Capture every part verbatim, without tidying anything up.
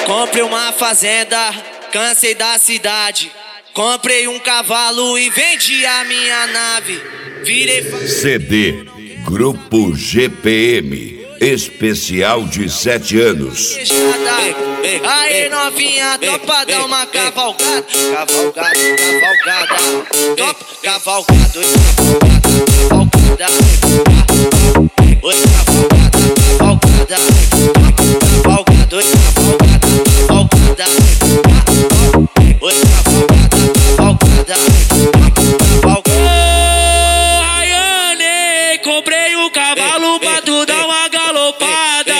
Comprei uma fazenda, cansei da cidade. Comprei um cavalo e vendi a minha nave. Virei fa... C D Grupo G P M, especial de sete anos. Aê novinha, topa dar uma cavalgada. Cavalgada, cavalgada. Top, cavalgado, cavalgada, cavalgada. Oi, cavalgada, cavalgada. Cavalgado, cavalgada, cavalgada. Oi, cavalgada, cavalgada. Cavalgada. Ô, Rayane, comprei um cavalo pra tu dar uma galopada.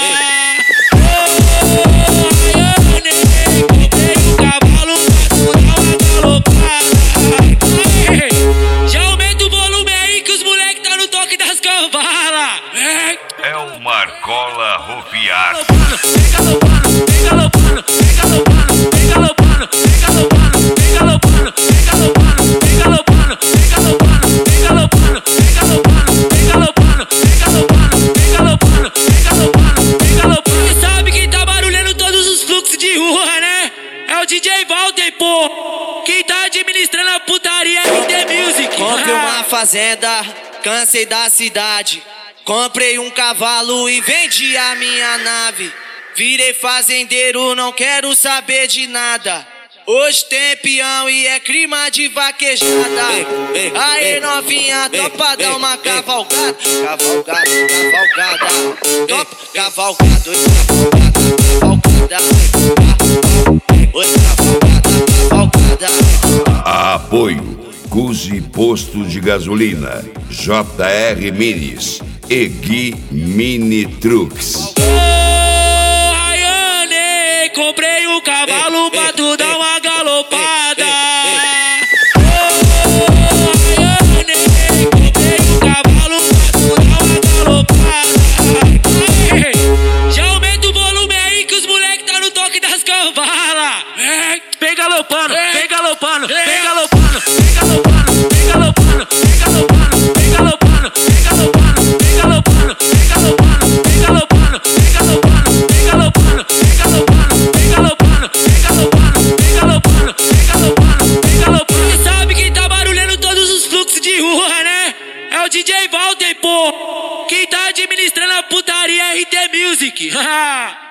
É o Marcola Rofiar. Vem galopando, vem galopando, vem galopando, vem galopando, vem galopando, vem galopando, vem galopando, vem galopando, vem galopando, vem galopando, vem galopando, vem galopando, vem galopando, vem galopando, vem galopando, vem galopando. Você sabe quem tá barulhando todos os fluxos de rua, né? É o D J Walter, pô. Quem tá administrando a putaria é R D Music. Comprei uma fazenda, cansei da cidade. Comprei um cavalo e vendi a minha nave. Virei fazendeiro, não quero saber de nada. Hoje tem peão e é clima de vaquejada. Aê novinha, topa dar uma cavalgada. Cavalgada, cavalgada. Top, cavalgado, cavalgada, cavalgada. Oi, cavalgada, cavalgada. Apoio Cusi Posto de Gasolina, J R Minis e Gui Mini Trucks. Ô, Rayane, comprei um cavalo pra tu dar uma galopada. Ô, Rayane, comprei um cavalo pra tu dar uma galopada. Já aumenta o volume aí que os moleque tá no toque das cavalas. Vem galopando, vem galopando, vem galopando, vem galopando, vem galopando, vem galopando, vem galopando, vem galopando, vem galopando, vem galopando, vem galopando, vem galopando, vem galopando, vem galopando, vem galopando, vem galopando, vem galopando, vem galopando, vem galopando. Você sabe quem tá barulhando todos os fluxos de rua, né? É o D J Walter, pô. Quem tá administrando a putaria é R D Music.